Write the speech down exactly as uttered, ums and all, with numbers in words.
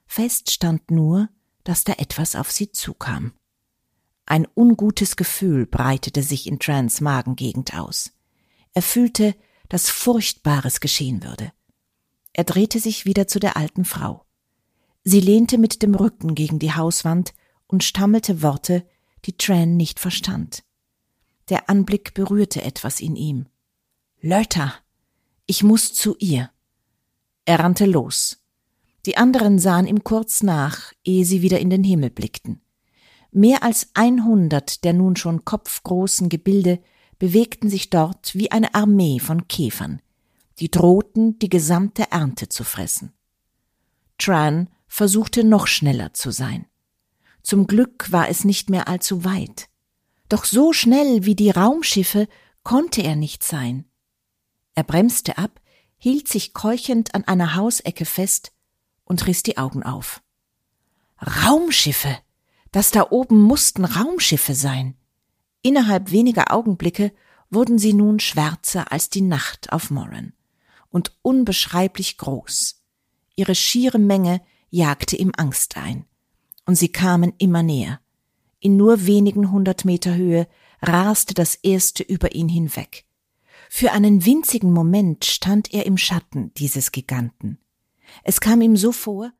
Fest stand nur, dass da etwas auf sie zukam. Ein ungutes Gefühl breitete sich in Trans Magengegend aus. Er fühlte, dass Furchtbares geschehen würde. Er drehte sich wieder zu der alten Frau. Sie lehnte mit dem Rücken gegen die Hauswand und stammelte Worte, die Tran nicht verstand. Der Anblick berührte etwas in ihm. »Leute, ich muss zu ihr.« Er rannte los. Die anderen sahen ihm kurz nach, ehe sie wieder in den Himmel blickten. Mehr als einhundert der nun schon kopfgroßen Gebilde bewegten sich dort wie eine Armee von Käfern, die drohten, die gesamte Ernte zu fressen. Tran versuchte noch schneller zu sein. Zum Glück war es nicht mehr allzu weit. Doch so schnell wie die Raumschiffe konnte er nicht sein. Er bremste ab, hielt sich keuchend an einer Hausecke fest und riss die Augen auf. Raumschiffe! Das da oben mussten Raumschiffe sein. Innerhalb weniger Augenblicke wurden sie nun schwärzer als die Nacht auf Moran und unbeschreiblich groß. Ihre schiere Menge jagte ihm Angst ein. Und sie kamen immer näher. In nur wenigen hundert Meter Höhe raste das erste über ihn hinweg. Für einen winzigen Moment stand er im Schatten dieses Giganten. Es kam ihm so vor,